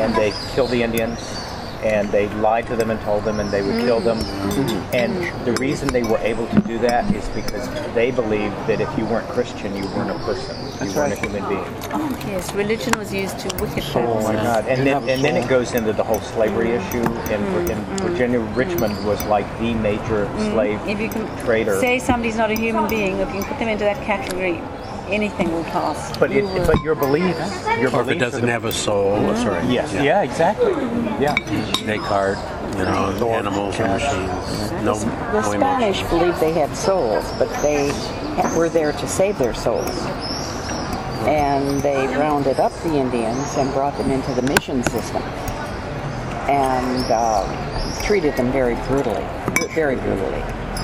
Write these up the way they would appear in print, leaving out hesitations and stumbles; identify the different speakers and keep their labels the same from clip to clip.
Speaker 1: and they killed the Indians, and they lied to them and told them, and they would kill them. And the reason they were able to do that is because they believed that if you weren't Christian, you weren't a person. You weren't a human being.
Speaker 2: Oh yes, religion was used to wicked purposes.
Speaker 1: Oh my God! And then it goes into the whole slavery issue. In Virginia, Richmond was like the major slave
Speaker 2: If you can
Speaker 1: trader.
Speaker 2: say somebody's not a human being, if you can put them into that category, anything will pass.
Speaker 1: But your beliefs,
Speaker 3: Or if it doesn't have a soul, sorry.
Speaker 1: Yes. Yeah. Exactly. Yeah.
Speaker 3: Descartes, animals or machines.
Speaker 4: The Spanish believed they had souls, but they were there to save their souls. And they rounded up the Indians and brought them into the mission system and treated them very brutally, very brutally.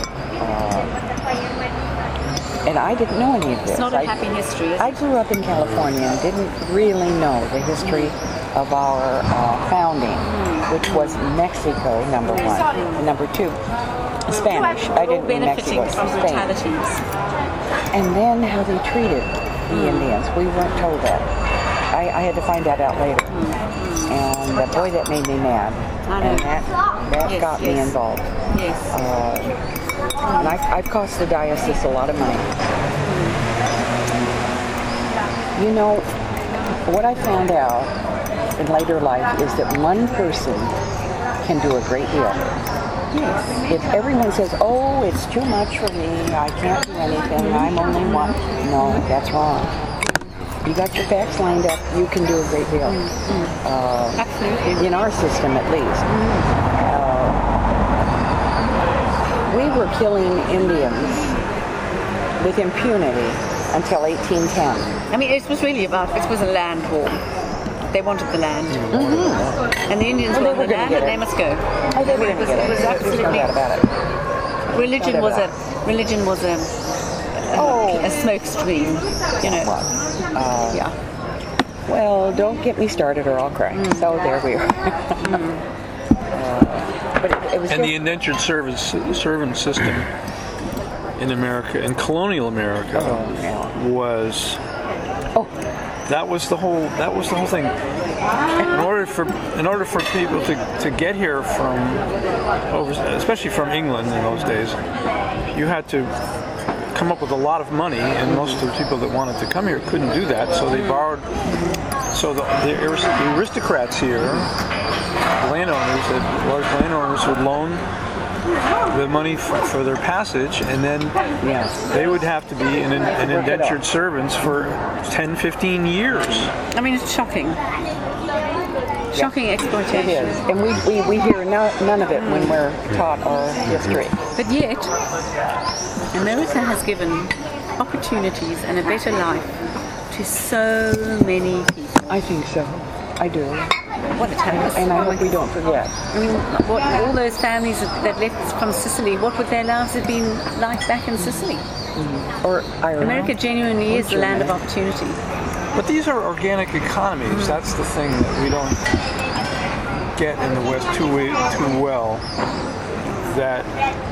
Speaker 4: And I didn't know any of this.
Speaker 2: It's not a happy history, is it?
Speaker 4: I grew up in California and didn't really know the history of our founding, which was Mexico, number one. And number two, Spanish. I didn't mean Mexico,
Speaker 2: benefiting from
Speaker 4: Spain.
Speaker 2: brutalities.
Speaker 4: And then how they treated the Indians. We weren't told that. I had to find that out later. And boy, that made me mad. And that got me involved.
Speaker 2: Yes.
Speaker 4: And I've cost the diocese a lot of money. You know, what I found out in later life is that one person can do a great deal. Yes. If everyone says, oh, it's too much for me, I can't do anything, I'm only one. No, that's wrong. You got your facts lined up, you can do a great deal.
Speaker 2: Absolutely.
Speaker 4: In our system, at least. We were killing Indians with impunity until 1810.
Speaker 2: I mean, it was really it was a land war. They wanted the land. And the Indians wanted the land, and they must go.
Speaker 4: Oh, they were going to get it.
Speaker 2: It was
Speaker 4: There's no
Speaker 2: absolutely...
Speaker 4: doubt about it.
Speaker 2: Religion was a smoke screen,
Speaker 4: Well, don't get me started or I'll cry. So there we are. But it was
Speaker 5: And the indentured servant system in America, in colonial America, was that was the whole thing. In order for people to get here from especially from England in those days, you had to come up with a lot of money, and most of the people that wanted to come here couldn't do that, so they borrowed. So the aristocrats here, landowners, large landowners would loan the money for their passage, and then they would have to be in indentured servants for 10, 15 years.
Speaker 2: I mean, it's shocking. Shocking exploitation.
Speaker 4: It is. And we hear none of it when we're taught our history.
Speaker 2: But yet, America has given opportunities and a better life to so many people.
Speaker 4: I think so. I do.
Speaker 2: What a talent.
Speaker 4: And I hope we don't forget.
Speaker 2: I mean, all those families that left from Sicily, what would their lives have been like back in Sicily?
Speaker 4: Or Ireland.
Speaker 2: America genuinely is the land of opportunity.
Speaker 5: But these are organic economies. That's the thing that we don't get in the West too well. That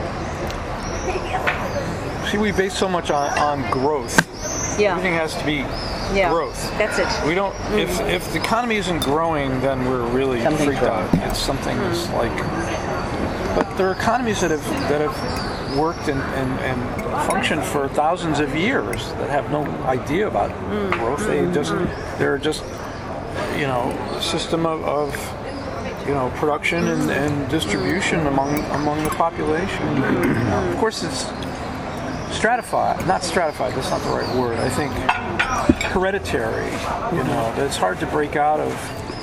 Speaker 5: we base so much on growth.
Speaker 2: Yeah.
Speaker 5: Everything has to be growth.
Speaker 2: That's it.
Speaker 5: We don't. If the economy isn't growing, then we're really freaked out. It's something that's like. But there are economies that have worked and functioned for thousands of years that have no idea about growth. They're just a system of production and distribution among the population. Of course, it's stratified. Not stratified. That's not the right word. I think hereditary. It's hard to break out of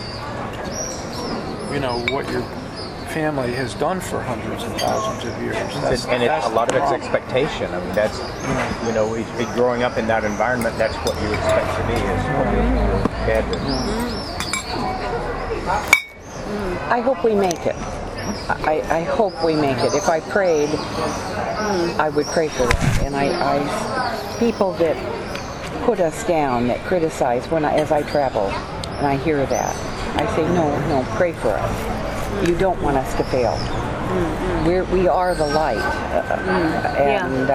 Speaker 5: what your family has done for hundreds and thousands of years.
Speaker 1: And a lot of it's expectation. I mean, that's, growing up in that environment, that's what you expect to be, is what your dad did.
Speaker 4: I hope we make it. I hope we make it. If I prayed, I would pray for that. And people that put us down, that criticize as I travel, and I hear that, I say, no, pray for us. You don't want us to fail. We are the light, and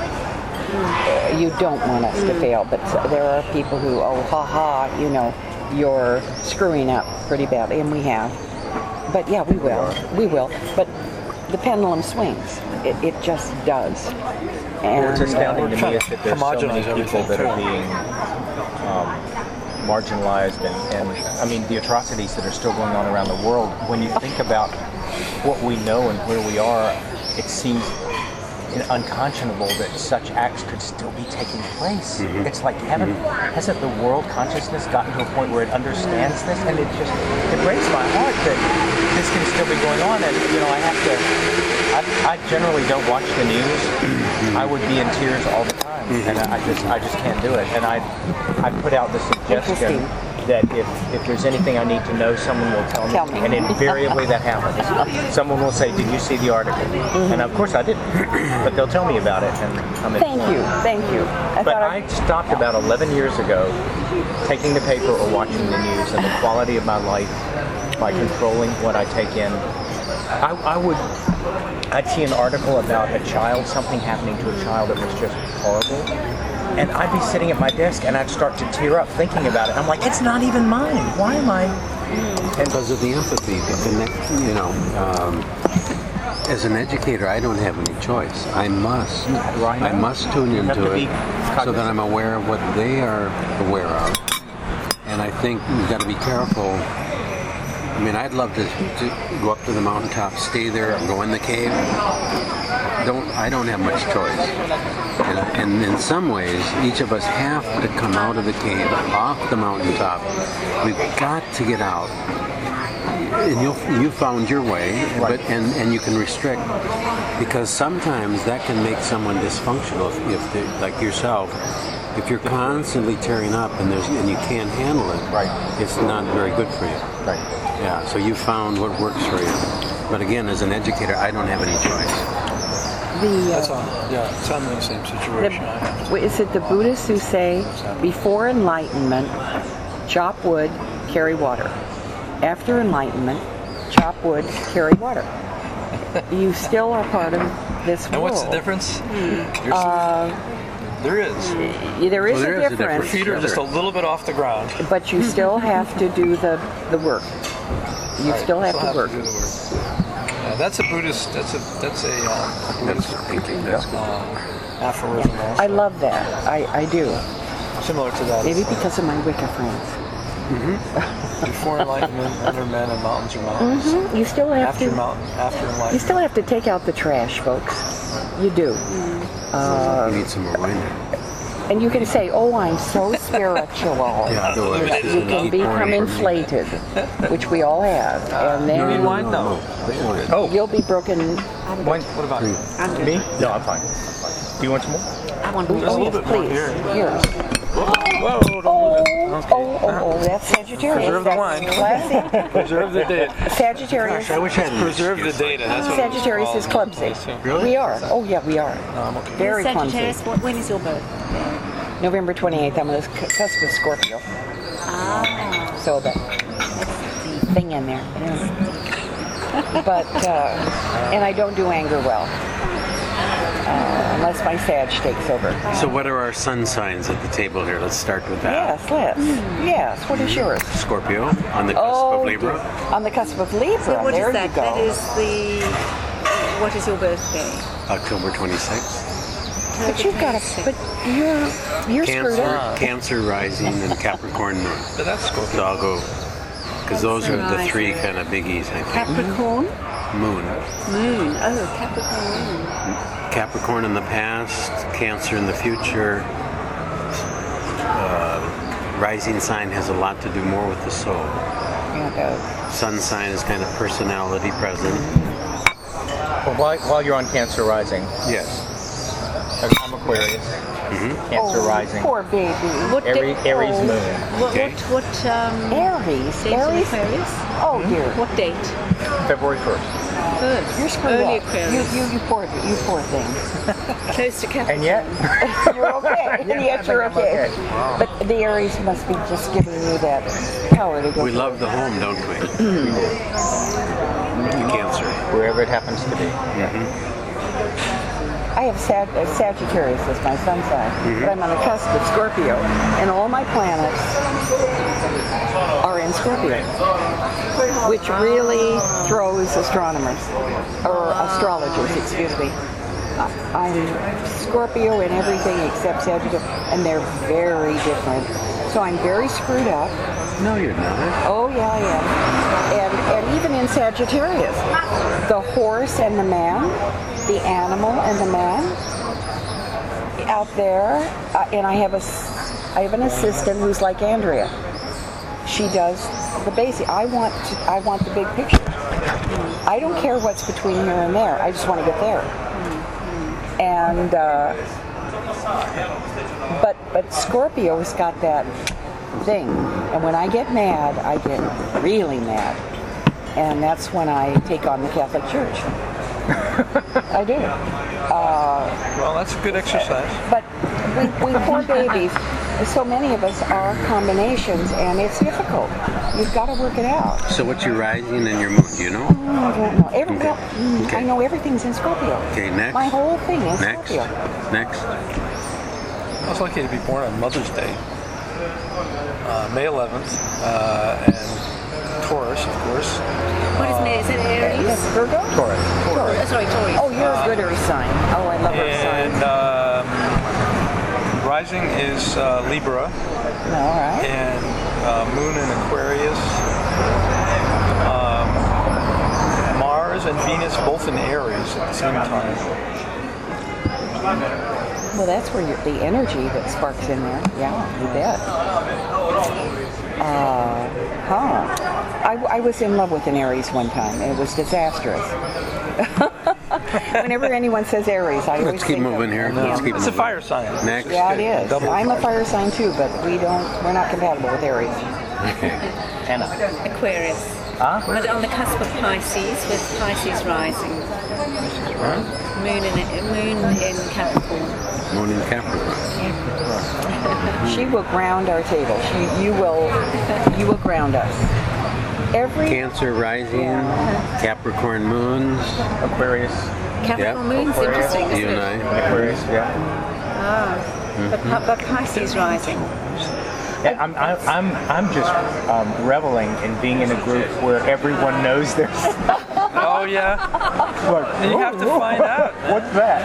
Speaker 4: you don't want us to fail. But there are people who, you're screwing up pretty badly, and we have. But yeah, we will. But the pendulum swings. It just does. And
Speaker 1: What's astounding to me is that there's so many
Speaker 5: homogenize
Speaker 1: people that are
Speaker 5: everything,
Speaker 1: being marginalized, and I mean the atrocities that are still going on around the world. When you think about what we know and where we are, it seems unconscionable that such acts could still be taking place. It's like, hasn't the world consciousness gotten to a point where it understands this? And it breaks my heart that this can still be going on. And I generally don't watch the news. I would be in tears all the time, and I just can't do it. And I put out the suggestion that if there's anything I need to know, someone will tell me. And invariably that happens. Someone will say, did you see the article? And of course I didn't, but they'll tell me about it. And I'm
Speaker 4: Thank you.
Speaker 1: I stopped about 11 years ago taking the paper or watching the news, and the quality of my life by controlling what I take in. I'd see an article about a child, something happening to a child that was just horrible. And I'd be sitting at my desk and I'd start to tear up thinking about it. I'm like, it's not even mine. Why am I?
Speaker 3: And because of the empathy, the connect, as an educator, I don't have any choice. I must tune into it so that I'm aware of what they are aware of. And I think we've got to be careful. I mean, I'd love to go up to the mountaintop, stay there, and go in the cave. I don't have much choice. And in some ways, each of us have to come out of the cave, off the mountaintop. We've got to get out. And you found your way, and you can restrict, because sometimes that can make someone dysfunctional. If they, like yourself, if you're constantly tearing up and you can't handle it, it's not very good for you. Yeah. So you found what works for you. But again, as an educator, I don't have any choice.
Speaker 5: It's on the same situation.
Speaker 4: Is it the Buddhists who say, before enlightenment, chop wood, carry water? After enlightenment, chop wood, carry water. You still are part of this world.
Speaker 5: And what's the difference? There is.
Speaker 4: There is a difference.
Speaker 5: Your feet are just a little bit off the ground.
Speaker 4: But you still have to do the work. You still have to work.
Speaker 5: Yeah, that's a Buddhist. That's a Buddhist thinking. Aphorism. Also.
Speaker 4: I love that. I do.
Speaker 5: Similar to that.
Speaker 4: Maybe because of my Wicca friends.
Speaker 5: Before enlightenment, under men and mountains are mountains.
Speaker 4: You still have
Speaker 5: after enlightenment.
Speaker 4: You still have to take out the trash, folks. You do.
Speaker 3: You need some more wine there.
Speaker 4: And you can say, "Oh, I'm so spiritual." You can become inflated, which we all have, and then
Speaker 5: you need wine, though.
Speaker 4: You'll be broken.
Speaker 5: What about you?
Speaker 1: Me? No, I'm fine. Do you want some more?
Speaker 2: I want
Speaker 5: There's a little bit more here.
Speaker 4: Oh, that's Sagittarius.
Speaker 5: Preserve the wine.
Speaker 4: Classy.
Speaker 5: Preserve the date.
Speaker 4: Sagittarius.
Speaker 3: I wish I had
Speaker 5: Preserve the data. That's what
Speaker 4: Sagittarius is clumsy.
Speaker 3: Really?
Speaker 4: We are. Oh yeah, we are.
Speaker 5: No, I'm okay.
Speaker 4: Very clumsy.
Speaker 2: Sagittarius, when is your birth?
Speaker 4: November 28th. I'm on the cusp of Scorpio. So that's the thing in there. But and I don't do anger well. Unless my Sag takes over.
Speaker 3: So what are our sun signs at the table here? Let's start with that.
Speaker 4: Yes, what is yours?
Speaker 3: Scorpio, on the cusp of Libra.
Speaker 4: On the cusp of Libra.
Speaker 2: So what
Speaker 4: there
Speaker 2: is that?
Speaker 4: you go.
Speaker 2: That is what is your birthday?
Speaker 3: October 26th.
Speaker 4: But you've got a, but you're screwed up.
Speaker 3: Cancer rising and Capricorn moon.
Speaker 5: But that's Scorpio.
Speaker 3: So I'll go, because those are the three kind of biggies, I think.
Speaker 2: Capricorn?
Speaker 3: Moon.
Speaker 2: Moon. Oh, Capricorn moon.
Speaker 3: Capricorn in the past, Cancer in the future. Rising sign has a lot to do more with the soul.
Speaker 4: Yeah, it does.
Speaker 3: Sun sign is kind of personality present.
Speaker 1: Well, while you're on Cancer rising,
Speaker 3: Yes.
Speaker 1: I'm Aquarius. Cancer rising.
Speaker 4: Poor baby.
Speaker 2: What
Speaker 1: Aries moon.
Speaker 2: What
Speaker 4: Aries.
Speaker 2: date in
Speaker 4: Aries.
Speaker 2: Aquarius?
Speaker 4: Oh dear.
Speaker 2: What date?
Speaker 1: February 1st.
Speaker 2: First.
Speaker 4: You're screwed
Speaker 2: Early
Speaker 4: up.
Speaker 2: Aquarius.
Speaker 4: You poor thing.
Speaker 2: Close to Capricorn.
Speaker 1: And yet,
Speaker 4: You're okay. And yet you're okay. But the Aries must be just giving you that power to go.
Speaker 3: We love the home, don't we? The Cancer.
Speaker 1: wherever it happens to be.
Speaker 4: I have Sagittarius as my sun sign, but I'm on the cusp of Scorpio, and all my planets are in Scorpio, which really throws astronomers, or astrologers, excuse me. I'm Scorpio in everything except Sagittarius, and they're very different. So I'm very screwed up.
Speaker 3: No, you're not.
Speaker 4: Oh, yeah, I am. And even in Sagittarius, the horse and the man, the animal and the man, out there, and I have an assistant who's like Andrea. She does the basic. I want the big picture. I don't care what's between here and there. I just want to get there. And but Scorpio's got that thing, and when I get mad, I get really mad, and that's when I take on the Catholic Church. I do.
Speaker 5: Well, that's a good exercise.
Speaker 4: But we poor babies, so many of us are combinations, and it's difficult. You've got to work it out.
Speaker 3: So what's your rising and your moon? Do you know?
Speaker 4: I don't know. I know everything's in Scorpio.
Speaker 3: Okay, next.
Speaker 4: My whole thing is
Speaker 3: Next.
Speaker 4: Scorpio.
Speaker 3: Next.
Speaker 5: I was lucky to be born on Mother's Day, May 11th, and Taurus, of course.
Speaker 2: What is May? Is it Aries?
Speaker 4: Yes, Virgo?
Speaker 1: Taurus.
Speaker 2: Oh, sorry, Taurus.
Speaker 4: Oh, you're a good Earth sign. Oh, I love Earth
Speaker 5: And
Speaker 4: signs.
Speaker 5: rising is Libra,
Speaker 4: All right.
Speaker 5: and moon in Aquarius. Mars and Venus both in Aries at the same time.
Speaker 4: Well, that's where the energy that sparks in there. Yeah, you bet. I was in love with an Aries one time. It was disastrous. Whenever anyone says Aries, I always
Speaker 3: Let's keep
Speaker 4: think
Speaker 3: moving
Speaker 4: of
Speaker 3: here.
Speaker 4: him.
Speaker 3: Let's keep
Speaker 5: It's a
Speaker 3: moving.
Speaker 5: fire sign.
Speaker 3: Next.
Speaker 4: Yeah, it is.
Speaker 5: Double
Speaker 4: I'm a
Speaker 5: fire.
Speaker 4: fire sign too, but we're not compatible with Aries.
Speaker 3: Okay.
Speaker 1: Anna.
Speaker 2: Aquarius. But on the cusp of Pisces, with Pisces rising. Moon in Capricorn.
Speaker 3: Moon in Capricorn.
Speaker 4: She will ground our table. You will ground us. Every
Speaker 3: Cancer rising, Capricorn moons.
Speaker 1: Aquarius.
Speaker 2: Capricorn
Speaker 3: Yep.
Speaker 2: moon's interesting, isn't
Speaker 3: You and
Speaker 2: it?
Speaker 3: I.
Speaker 1: Aquarius, yeah.
Speaker 2: But Pisces rising.
Speaker 1: Yeah, I'm just reveling in being in a group where everyone knows their stuff.
Speaker 5: Oh, yeah.
Speaker 1: Like,
Speaker 5: You have to find out.
Speaker 1: What's that?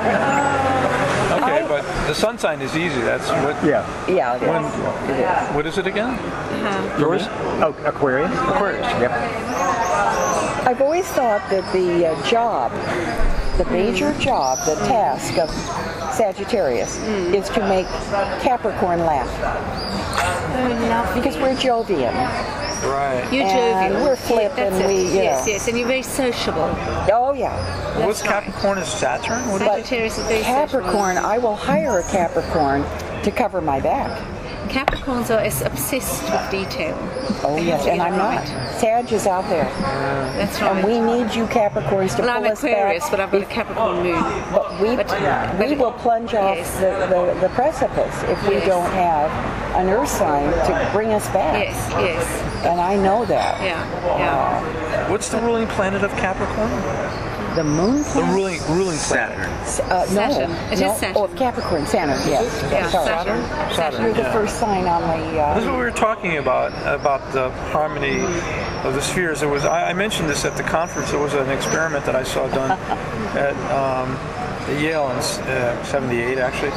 Speaker 5: Okay, but the sun sign is easy. That's what.
Speaker 1: Yeah.
Speaker 4: yeah, it is.
Speaker 5: What is it again?
Speaker 1: Yours? Oh, Aquarius.
Speaker 5: Aquarius.
Speaker 1: Yep.
Speaker 4: I've always thought that the major job, the task of Sagittarius is to make Capricorn laugh.
Speaker 2: Oh, lovely.
Speaker 4: Because we're Jovian.
Speaker 5: Right.
Speaker 2: You're
Speaker 4: And
Speaker 2: jovial.
Speaker 4: we're flip
Speaker 2: That's
Speaker 4: and
Speaker 2: it. Yes,
Speaker 4: yeah.
Speaker 2: yes, and you're very sociable.
Speaker 4: Oh, yeah.
Speaker 5: What's
Speaker 2: That's right.
Speaker 5: Capricorn? Is Saturn? What is it?
Speaker 2: Sagittarius is very
Speaker 4: Capricorn,
Speaker 2: sociable.
Speaker 4: I will hire a Capricorn to cover my back.
Speaker 2: Capricorns are obsessed with detail.
Speaker 4: Oh,
Speaker 2: They
Speaker 4: yes,
Speaker 2: have to
Speaker 4: and
Speaker 2: get
Speaker 4: I'm
Speaker 2: it
Speaker 4: not.
Speaker 2: right.
Speaker 4: Sag is out there.
Speaker 2: That's right.
Speaker 4: And we need you Capricorns to
Speaker 2: Well, I'm
Speaker 4: pull us
Speaker 2: Aquarius,
Speaker 4: back.
Speaker 2: but I've got a Capricorn moon.
Speaker 4: But we will plunge off
Speaker 2: Yes.
Speaker 4: the precipice if we
Speaker 2: Yes.
Speaker 4: don't have an earth sign to bring us back.
Speaker 2: Yes, yes.
Speaker 4: And I know that.
Speaker 2: Yeah, yeah.
Speaker 5: What's the ruling planet of Capricorn?
Speaker 4: The moon
Speaker 5: The
Speaker 4: planet?
Speaker 5: ruling planet.
Speaker 3: Saturn.
Speaker 4: No.
Speaker 2: Saturn. It
Speaker 4: no.
Speaker 2: is Saturn.
Speaker 4: Oh, Capricorn, Saturn, yes.
Speaker 2: Yeah,
Speaker 4: Sorry.
Speaker 2: Saturn.
Speaker 5: Saturn.
Speaker 4: You're the
Speaker 5: Yeah.
Speaker 4: first sign on
Speaker 5: This is
Speaker 4: the...
Speaker 5: what we were talking about the harmony of the spheres. There was I mentioned this at the conference. There was an experiment that I saw done at Yale in '78, actually,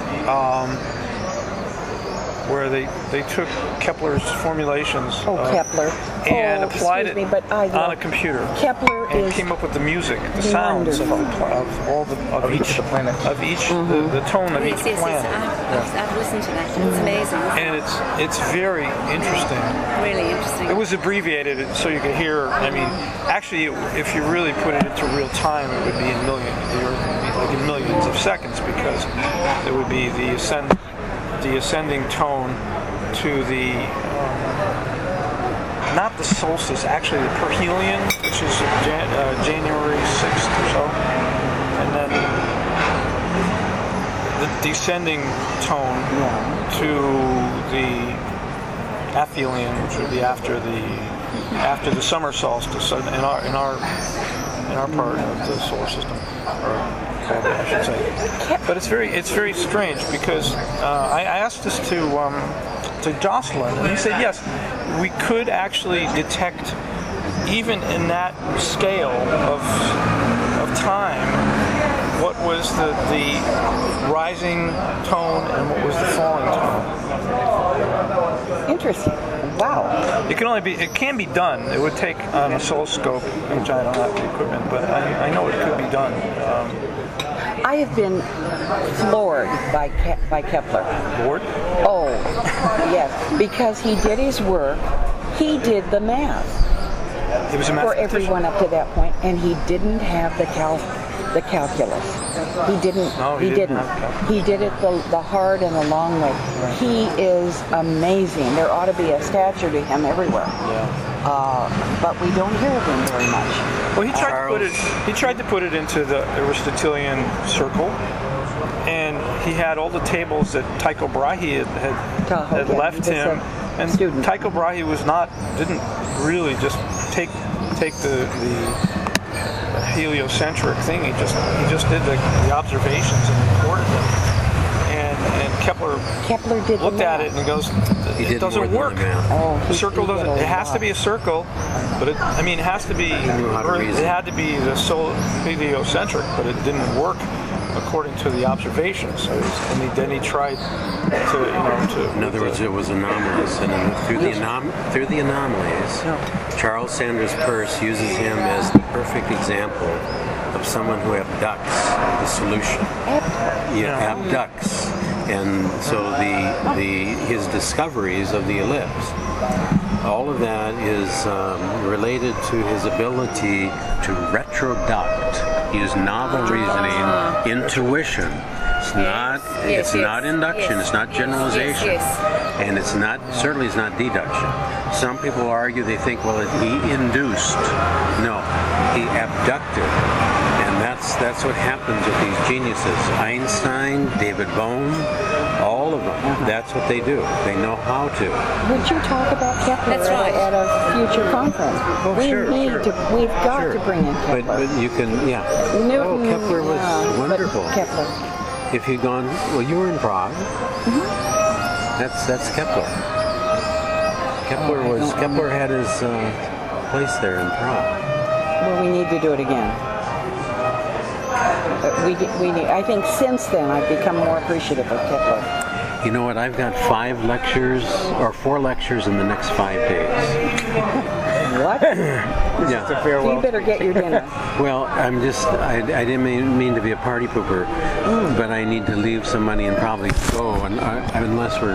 Speaker 5: where they took Kepler's formulations
Speaker 4: Kepler.
Speaker 5: and
Speaker 4: Oh,
Speaker 5: applied
Speaker 4: excuse
Speaker 5: it
Speaker 4: me, but I
Speaker 5: on
Speaker 4: love-
Speaker 5: a computer.
Speaker 4: Kepler
Speaker 5: and
Speaker 4: is
Speaker 5: came up with the music, the sounds of all the
Speaker 1: Of each of the planets.
Speaker 5: of each the tone of each
Speaker 2: Yes, yes, yes.
Speaker 5: planet.
Speaker 2: I've listened to that. It's amazing.
Speaker 5: And it's very interesting.
Speaker 2: Really interesting.
Speaker 5: It was abbreviated so you could hear. I mean, actually, if you really put it into real time, it would be in millions. The Earth would be like in millions of seconds because it would be the ascending tone to the not the solstice, actually the perihelion, which is January 6th or so, and then the descending tone to the aphelion, which would be after the summer solstice in our part of the solar system. Kepler, I should say. But it's very strange because I asked this to Jocelyn, and he said yes, we could actually detect even in that scale of time what was the rising tone and what was the falling tone.
Speaker 4: Interesting. Wow.
Speaker 5: It can be done. It would take an oscilloscope, which I don't have the equipment, but I know it could be done.
Speaker 4: I have been floored by Kepler.
Speaker 5: Bored?
Speaker 4: Oh, yes, because he did his work. He did the math
Speaker 5: He was a
Speaker 4: for
Speaker 5: mathematician.
Speaker 4: everyone up to that point, and he didn't have the calculus. He didn't.
Speaker 5: No,
Speaker 4: he didn't.
Speaker 5: have calculus.
Speaker 4: He did it the hard and the long way. He is amazing. There ought to be a statue to him everywhere.
Speaker 5: Yeah.
Speaker 4: But we don't hear of him very much.
Speaker 5: Well, he tried to put it into the Aristotelian circle, and he had all the tables that Tycho Brahe had left him. And
Speaker 4: student.
Speaker 5: Tycho Brahe didn't really just take the heliocentric thing. He just did the observations and recorded them. And Kepler
Speaker 4: did
Speaker 5: looked at it and goes, it doesn't work. The circle doesn't. It has to be a circle, but it has to be. It had to be the heliocentric, but it didn't work according to the observations. So then he tried to.
Speaker 3: In other words, it was anomalous, and through the anomalies, Charles Sanders Peirce uses him as the perfect example of someone who abducts the solution. Abducts, and so his discoveries of the ellipse, all of that is related to his ability to retroduct, use novel reasoning, intuition. It's not induction. It's not generalization, and certainly it's not deduction. Some people argue, they think, well, he induced. No, he abducted, and that's what happens with these geniuses. Einstein, David Bohm, all of them. That's what they do. They know how to.
Speaker 4: Would you talk about Kepler at a future conference? We've got to bring in Kepler.
Speaker 3: But you can, Newton, Kepler was wonderful.
Speaker 4: Kepler.
Speaker 3: If you'd gone, well, you were in Prague. Mm-hmm. That's Kepler. Kepler had his place there in Prague.
Speaker 4: Well, we need to do it again. I think since then I've become more appreciative of Kepler.
Speaker 3: You know what? I've got 4 lectures in the next 5 days.
Speaker 4: What?
Speaker 3: Yeah.
Speaker 4: So you better get your dinner.
Speaker 3: Well, I didn't mean to be a party pooper, but I need to leave some money and probably go, unless we're